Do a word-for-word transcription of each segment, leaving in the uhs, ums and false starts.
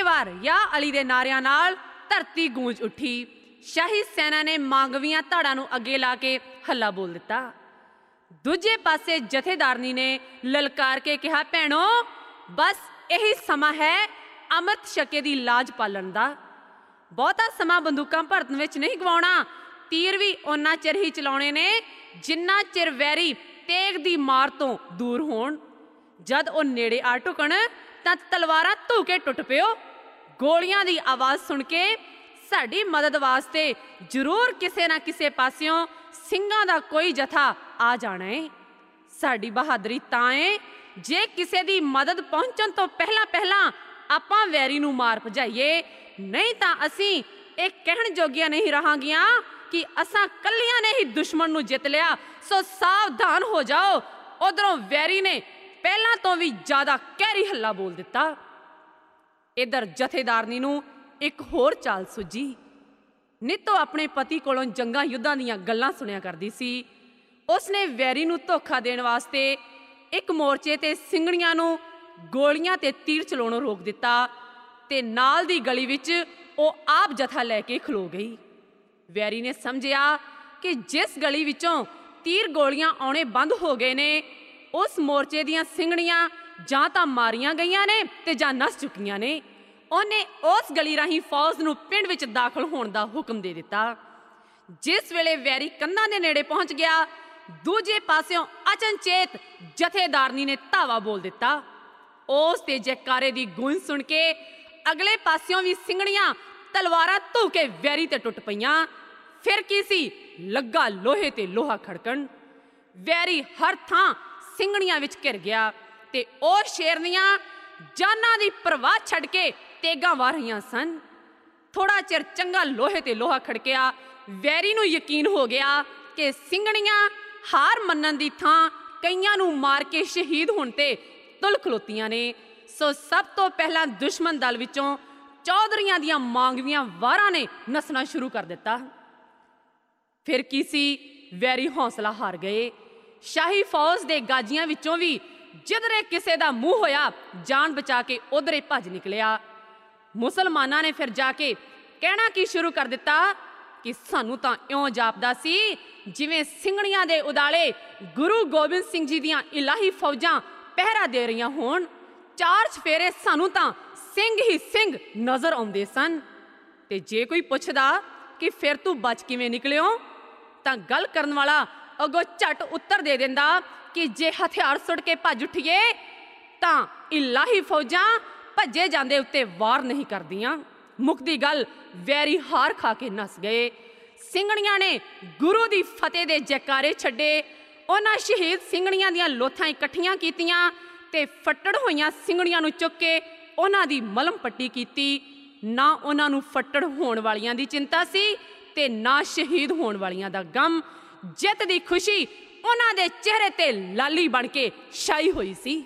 ਵਾਰ ਯਾ ਅਲੀ ਦੇ ਨਾਰਿਆਂ ਨਾਲ ਧਰਤੀ ਗੂੰਜ ਉੱਠੀ। ਸ਼ਾਹੀ ਸੈਨਾ ਨੇ ਮਾਂਗਵੀਆਂ ਧਾੜਾਂ ਨੂੰ ਅੱਗੇ ਲਾ ਕੇ ਹੱਲਾ ਬੋਲ ਦਿੱਤਾ। ਦੂਜੇ ਪਾਸੇ ਜਥੇਦਾਰਨੀ ਨੇ ਲਲਕਾਰ ਕੇ ਕਿਹਾ, ਭੈਣੋ ਬਸ ਇਹੀ ਸਮਾਂ ਹੈ ਅੰਮ੍ਰਿਤ ਛਕੇ ਦੀ ਲਾਜ ਪਾਲਣ ਦਾ। ਬਹੁਤਾ ਸਮਾਂ ਬੰਦੂਕਾਂ ਭਰਤਨ ਵਿੱਚ ਨਹੀਂ ਗਵਾਉਣਾ। ਤੀਰ ਵੀ ਓਨਾ ਚਿਰ ਹੀ ਚਲਾਉਣੇ ਨੇ ਜਿੰਨਾ ਚਿਰ ਵੈਰੀ ਤੇਗ ਦੀ ਮਾਰ ਤੋਂ ਦੂਰ ਹੋਣ। ਜਦ ਉਹ ਨੇੜੇ ਆ ਢੁਕਣ ਤਾਂ ਤਲਵਾਰਾਂ ਧੂ ਕੇ ਟੁੱਟ ਪਿਓ। ਗੋਲੀਆਂ ਦੀ ਆਵਾਜ਼ ਸੁਣ ਕੇ ਸਾਡੀ ਮਦਦ ਵਾਸਤੇ ਜ਼ਰੂਰ ਕਿਸੇ ਨਾ ਕਿਸੇ ਪਾਸਿਓਂ ਸਿੰਘਾਂ ਦਾ ਕੋਈ ਜਥਾ ਆ ਜਾਣਾ ਏ। ਸਾਡੀ ਬਹਾਦਰੀ ਤਾਂ ਏ ਜੇ ਕਿਸੇ ਦੀ ਮਦਦ ਪਹੁੰਚਣ ਤੋਂ ਪਹਿਲਾਂ ਪਹਿਲਾਂ ਆਪਾਂ ਵੈਰੀ ਨੂੰ ਮਾਰ ਭਜਾਈਏ, ਨਹੀਂ ਤਾਂ ਅਸੀਂ ਇਹ ਕਹਿਣ ਜੋਗੀਆਂ ਨਹੀਂ ਰਹਾਂਗੀਆਂ ਕਿ ਅਸਾਂ ਕੱਲੀਆਂ ਨੇ ਹੀ ਦੁਸ਼ਮਣ ਨੂੰ ਜਿੱਤ ਲਿਆ। ਸੋ ਸਾਵਧਾਨ ਹੋ ਜਾਓ। ਉਧਰੋਂ ਵੈਰੀ ਨੇ ਪਹਿਲਾਂ ਤੋਂ ਵੀ ਜ਼ਿਆਦਾ ਕਹਿਰੀ ਹੱਲਾ ਬੋਲ ਦਿੱਤਾ। ਇਧਰ ਜਥੇਦਾਰਨੀ ਨੂੰ ਇੱਕ ਹੋਰ ਚਾਲ ਸੁੱਝੀ। ਨਿੱਤੋਂ ਆਪਣੇ ਪਤੀ ਕੋਲੋਂ ਜੰਗਾਂ ਯੁੱਧਾਂ ਦੀਆਂ ਗੱਲਾਂ ਸੁਣਿਆ ਕਰਦੀ ਸੀ। ਉਸਨੇ ਵੈਰੀ ਨੂੰ ਧੋਖਾ ਦੇਣ ਵਾਸਤੇ ਇੱਕ ਮੋਰਚੇ ਤੇ ਸਿੰਘਣੀਆਂ ਨੂੰ ਗੋਲੀਆਂ ਤੇ ਤੀਰ ਚਲਾਉਣੋਂ ਰੋਕ ਦਿੱਤਾ ਤੇ ਨਾਲ ਦੀ ਗਲੀ ਵਿੱਚ ਉਹ ਆਪ ਜਥਾ ਲੈ ਕੇ ਖਲੋ ਗਈ। ਵੈਰੀ ਨੇ ਸਮਝਿਆ ਕਿ ਜਿਸ ਗਲੀ ਵਿੱਚੋਂ ਤੀਰ ਗੋਲੀਆਂ ਆਉਣੇ ਬੰਦ ਹੋ ਗਏ ਨੇ, ਉਸ ਮੋਰਚੇ ਦੀਆਂ ਸਿੰਘਣੀਆਂ ਜਾਂ ਤਾਂ ਮਾਰੀਆਂ ਗਈਆਂ ਨੇ ਤੇ ਜਾਂ ਨੱਸ ਚੁੱਕੀਆਂ ਨੇ। ਉਹਨੇ ਉਸ ਗਲੀ ਰਾਹੀਂ ਫੌਜ ਨੂੰ ਪਿੰਡ ਵਿੱਚ ਦਾਖਲ ਹੋਣ ਦਾ ਹੁਕਮ ਦੇ ਦਿੱਤਾ। ਜਿਸ ਵੇਲੇ ਵੈਰੀ ਕੰਧਾਂ ਦੇ ਨੇੜੇ ਪਹੁੰਚ ਗਿਆ, ਦੂਜੇ ਪਾਸਿਓਂ ਅਚਨਚੇਤ ਜਥੇਦਾਰਨੀ ਨੇ ਧਾਵਾ ਬੋਲ ਦਿੱਤਾ। ਉਸ ਤੇ ਜੈਕਾਰੇ ਦੀ ਗੂੰਜ ਸੁਣ ਕੇ ਅਗਲੇ ਪਾਸਿਓਂ ਵੀ ਸਿੰਘਣੀਆਂ ਤਲਵਾਰਾਂ ਧੂ ਕੇ ਵੈਰੀ ਤੇ ਟੁੱਟ ਪਈਆਂ। ਫਿਰ ਕੀ ਸੀ, ਲੱਗਾ ਲੋਹੇ ਤੇ ਲੋਹਾ ਖੜਕਣ। ਵੈਰੀ ਹਰ ਥਾਂ ਸਿੰਘਣੀਆਂ ਵਿੱਚ ਘਿਰ ਗਿਆ ਤੇ ਉਹ ਸ਼ੇਰਨੀਆਂ ਜਾਨਾਂ ਦੀ ਪਰਵਾਹ ਛੱਡ ਕੇ ਤੇਗਾਂ ਵਾਹ ਰਹੀਆਂ ਸਨ। ਥੋੜਾ ਚਿਰ ਚੰਗਾ ਲੋਹੇ ਤੇ ਲੋਹਾ ਖੜਕਿਆ। ਵੈਰੀ ਨੂੰ ਯਕੀਨ ਹੋ ਗਿਆ ਕਿ ਸਿੰਘਣੀਆਂ ਹਾਰ ਮੰਨਣ ਦੀ ਥਾਂ ਕਈਆਂ ਨੂੰ ਮਾਰ ਕੇ ਸ਼ਹੀਦ ਹੋਣ ਤੇ ਤੁਲ ਖਲੋਤੀਆਂ ਨੇ। ਸੋ ਸਭ ਤੋਂ ਪਹਿਲਾਂ ਦੁਸ਼ਮਣ ਦਲ ਵਿੱਚੋਂ ਚੌਧਰੀਆਂ ਦੀਆਂ ਮਾਂਗਵੀਆਂ ਵਾਰਾਂ ਨੇ ਨੱਸਣਾ ਸ਼ੁਰੂ ਕਰ ਦਿੱਤਾ। ਫਿਰ ਕੀ ਸੀ, ਵੈਰੀ ਹੌਸਲਾ ਹਾਰ ਗਏ। ਸ਼ਾਹੀ ਫੌਜ ਦੇ ਗਾਜੀਆਂ ਵਿੱਚੋਂ ਵੀ ਜਿਧਰੇ ਕਿਸੇ ਦਾ ਮੂੰਹ ਹੋਇਆ, ਜਾਨ ਬਚਾ ਕੇ ਉਧਰੇ ਭੱਜ ਨਿਕਲਿਆ। ਮੁਸਲਮਾਨਾਂ ਨੇ ਫਿਰ ਜਾ ਕੇ ਕਹਿਣਾ ਕੀ ਸ਼ੁਰੂ ਕਰ ਦਿੱਤਾ ਕਿ ਸਾਨੂੰ ਤਾਂ ਇਉਂ ਜਾਪਦਾ ਸੀ ਜਿਵੇਂ ਸਿੰਘਣੀਆਂ ਦੇ ਉਦਾਲੇ ਗੁਰੂ ਗੋਬਿੰਦ ਸਿੰਘ ਜੀ ਦੀਆਂ ਇਲਾਹੀ ਫੌਜਾਂ ਪਹਿਰਾ ਦੇ ਰਹੀਆਂ ਹੋਣ। ਚਾਰ ਚਫੇਰੇ ਸਾਨੂੰ ਤਾਂ ਸਿੰਘ ਹੀ ਸਿੰਘ ਨਜ਼ਰ ਆਉਂਦੇ ਸਨ। ਤੇ ਜੇ ਕੋਈ ਪੁੱਛਦਾ ਕਿ ਫਿਰ ਤੂੰ ਬਚ ਕਿਵੇਂ ਨਿਕਲਿਓ, ਤਾਂ ਗੱਲ ਕਰਨ ਵਾਲਾ ਅੱਗੋਂ ਝੱਟ ਉੱਤਰ ਦੇ ਦਿੰਦਾ ਕਿ ਜੇ ਹਥਿਆਰ ਸੁੱਟ ਕੇ ਭੱਜ ਉੱਠੀਏ ਤਾਂ ਇਲਾਹੀ ਫੌਜਾਂ ਭੱਜੇ ਜਾਂਦੇ ਉੱਤੇ ਵਾਰ ਨਹੀਂ ਕਰਦੀਆਂ। ਮੁੱਕਦੀ ਗੱਲ, ਵੈਰੀ ਹਾਰ ਖਾ ਕੇ ਨੱਸ ਗਏ। ਸਿੰਘਣੀਆਂ ਨੇ ਗੁਰੂ ਦੀ ਫਤਿਹ ਦੇ ਜੈਕਾਰੇ ਛੱਡੇ। ਉਹਨਾਂ ਸ਼ਹੀਦ ਸਿੰਘਣੀਆਂ ਦੀਆਂ ਲੋਥਾਂ ਇਕੱਠੀਆਂ ਕੀਤੀਆਂ ਤੇ ਫੱਟੜ ਹੋਈਆਂ ਸਿੰਘਣੀਆਂ ਨੂੰ ਚੁੱਕ ਕੇ ਉਹਨਾਂ ਦੀ ਮਲਮ ਪੱਟੀ ਕੀਤੀ। ਨਾ ਉਹਨਾਂ ਨੂੰ ਫੱਟੜ ਹੋਣ ਵਾਲੀਆਂ ਦੀ ਚਿੰਤਾ ਸੀ ਤੇ ਨਾ ਸ਼ਹੀਦ ਹੋਣ ਵਾਲੀਆਂ ਦਾ ਗਮ। ਜਿੱਤ ਦੀ ਖੁਸ਼ੀ ਉਹਨਾਂ ਦੇ ਚਿਹਰੇ ਤੇ ਲਾਲੀ ਬਣ ਕੇ ਛਾਈ ਹੋਈ ਸੀ।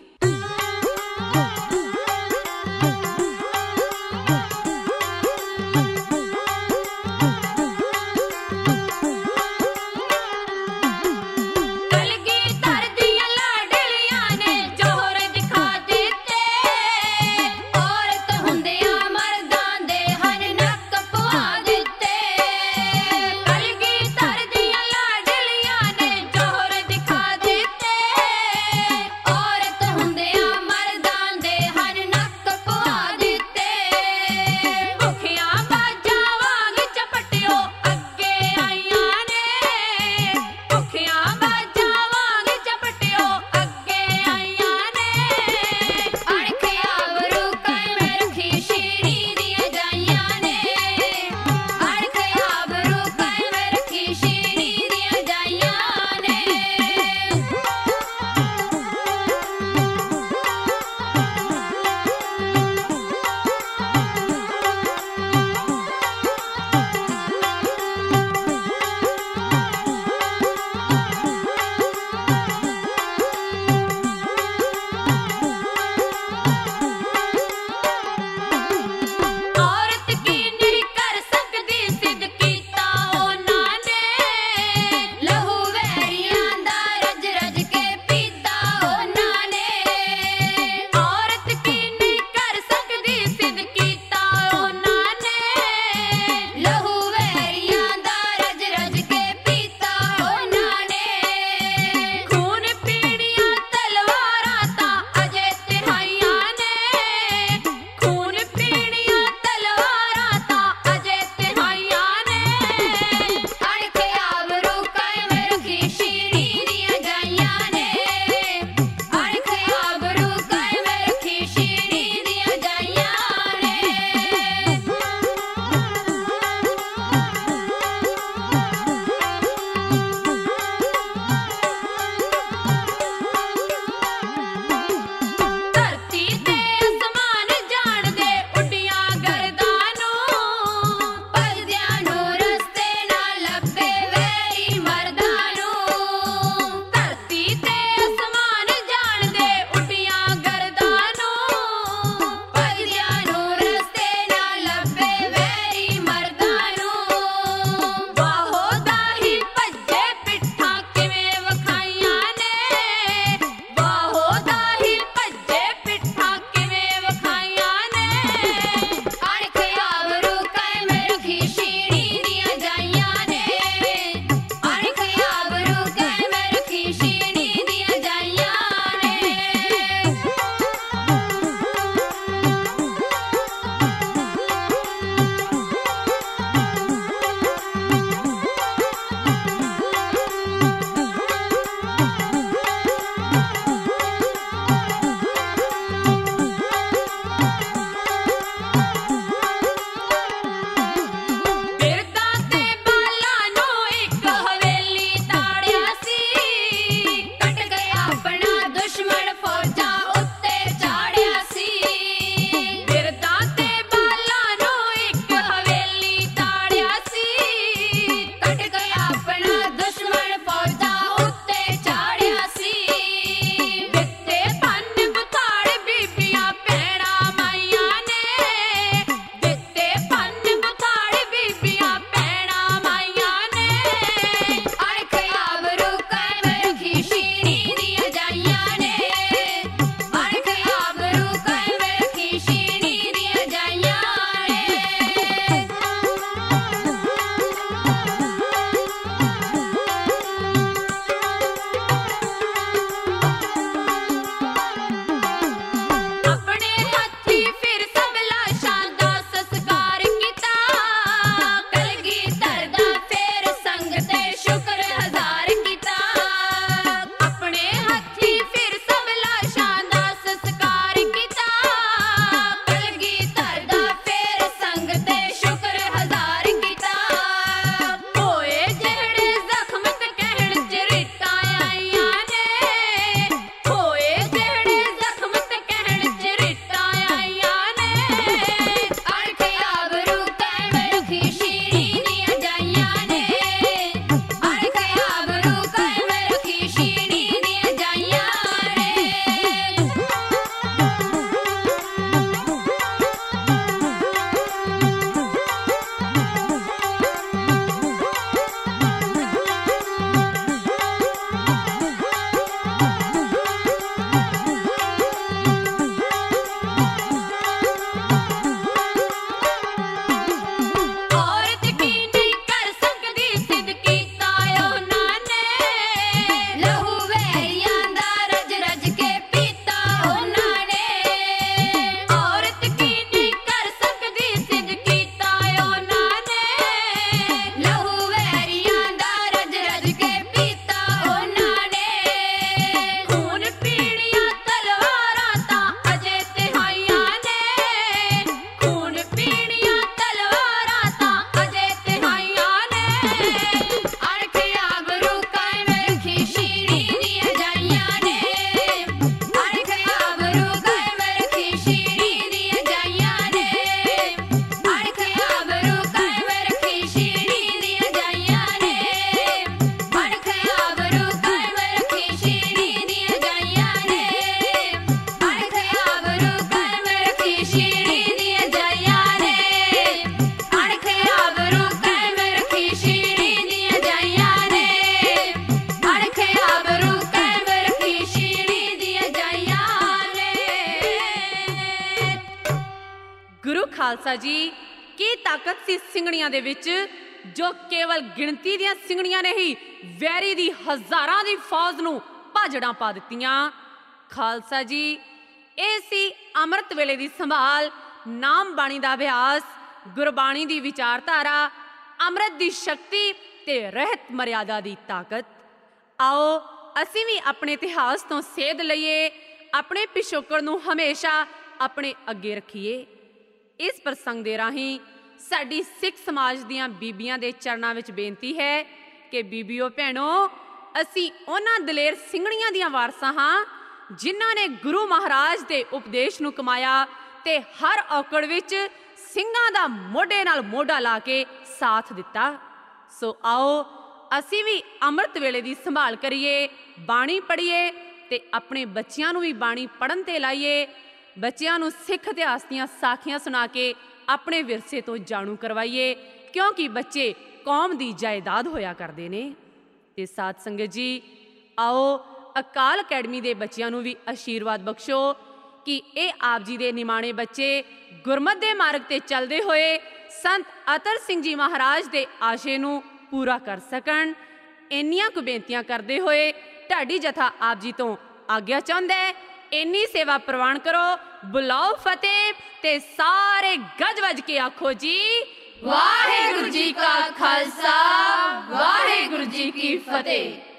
ਗੁਰੂ ਖਾਲਸਾ ਜੀ ਕੀ ਤਾਕਤ ਸੀ ਸਿੰਘਣੀਆਂ ਦੇ ਵਿੱਚ, ਜੋ ਕੇਵਲ ਗਿਣਤੀ ਦੀਆਂ ਸਿੰਘਣੀਆਂ ਨੇ ਹੀ ਵੈਰੀ ਦੀ ਹਜ਼ਾਰਾਂ ਦੀ ਫੌਜ ਨੂੰ ਭਾਜੜਾਂ ਪਾ ਦਿੱਤੀਆਂ। ਖਾਲਸਾ ਜੀ ਇਹ ਸੀ ਅੰਮ੍ਰਿਤ ਵੇਲੇ ਦੀ ਸੰਭਾਲ, ਨਾਮ ਬਾਣੀ ਦਾ ਅਭਿਆਸ, ਗੁਰਬਾਣੀ ਦੀ ਵਿਚਾਰਧਾਰਾ, ਅੰਮ੍ਰਿਤ ਦੀ ਸ਼ਕਤੀ ਤੇ ਰਹਿਤ ਮਰਿਆਦਾ ਦੀ ਤਾਕਤ। ਆਓ ਅਸੀਂ ਵੀ ਆਪਣੇ ਇਤਿਹਾਸ ਤੋਂ ਸੇਧ ਲਈਏ, ਆਪਣੇ ਪਿਛੋਕੜ ਨੂੰ ਹਮੇਸ਼ਾ ਆਪਣੇ ਅੱਗੇ ਰੱਖੀਏ। ਇਸ ਪ੍ਰਸੰਗ ਦੇ ਰਾਹੀਂ ਸਾਡੀ ਸਿੱਖ ਸਮਾਜ ਦੀਆਂ ਬੀਬੀਆਂ ਦੇ ਚਰਨਾਂ ਵਿੱਚ ਬੇਨਤੀ ਹੈ ਕਿ ਬੀਬੀਓ ਭੈਣੋ, ਅਸੀਂ ਉਹਨਾਂ ਦਲੇਰ ਸਿੰਘਣੀਆਂ ਦੀਆਂ ਵਾਰਸਾਂ ਹਾਂ ਜਿਨ੍ਹਾਂ ਨੇ ਗੁਰੂ ਮਹਾਰਾਜ ਦੇ ਉਪਦੇਸ਼ ਨੂੰ ਕਮਾਇਆ ਤੇ ਹਰ ਔਕੜ ਵਿੱਚ ਸਿੰਘਾਂ ਦਾ ਮੋਢੇ ਨਾਲ ਮੋਢਾ ਲਾ ਕੇ ਸਾਥ ਦਿੱਤਾ। ਸੋ ਆਓ ਅਸੀਂ ਵੀ ਅੰਮ੍ਰਿਤ ਵੇਲੇ ਦੀ ਸੰਭਾਲ ਕਰੀਏ, ਬਾਣੀ ਪੜ੍ਹੀਏ ਤੇ ਆਪਣੇ ਬੱਚਿਆਂ ਨੂੰ ਵੀ ਬਾਣੀ ਪੜ੍ਹਨ ਤੇ ਲਾਈਏ। ਬੱਚਿਆਂ ਨੂੰ ਸਿੱਖ ਇਤਿਹਾਸ ਦੀਆਂ ਸਾਖੀਆਂ ਸੁਣਾ ਕੇ ਆਪਣੇ ਵਿਰਸੇ ਤੋਂ ਜਾਣੂ ਕਰਵਾਈਏ, ਕਿਉਂਕਿ ਬੱਚੇ ਕੌਮ ਦੀ ਜਾਇਦਾਦ ਹੋਇਆ ਕਰਦੇ ਨੇ। ਤੇ ਸਾਧ ਸੰਗਤ ਜੀ, ਆਓ ਅਕਾਲ ਅਕੈਡਮੀ ਦੇ ਬੱਚਿਆਂ ਨੂੰ ਵੀ ਆਸ਼ੀਰਵਾਦ ਬਖਸ਼ੋ ਕਿ ਇਹ ਆਪ ਜੀ ਦੇ ਨਿਮਾਣੇ ਬੱਚੇ ਗੁਰਮਤਿ ਦੇ ਮਾਰਗ ਤੇ ਚੱਲਦੇ ਹੋਏ ਸੰਤ ਅਤਰ ਸਿੰਘ ਜੀ ਮਹਾਰਾਜ ਦੇ ਆਸ਼ੇ ਨੂੰ ਪੂਰਾ ਕਰ ਸਕਣ। ਇੰਨੀਆਂ ਕੁ ਬੇਨਤੀਆਂ ਕਰਦੇ ਹੋਏ ਢਾਡੀ ਜਥਾ ਆਪ ਜੀ ਤੋਂ ਆਗਿਆ ਚਾਹੁੰਦਾ ਹੈ। ਇੰਨੀ ਸੇਵਾ ਪ੍ਰਵਾਨ ਕਰੋ। ਬੁਲਾਓ ਫਤਿਹ ਤੇ ਸਾਰੇ ਗੱਜ ਵੱਜ ਕੇ ਆਖੋ ਜੀ, ਵਾਹਿਗੁਰੂ ਜੀ ਕਾ ਖਾਲਸਾ, ਵਾਹਿਗੁਰੂ ਜੀ ਕੀ ਫਤਿਹ।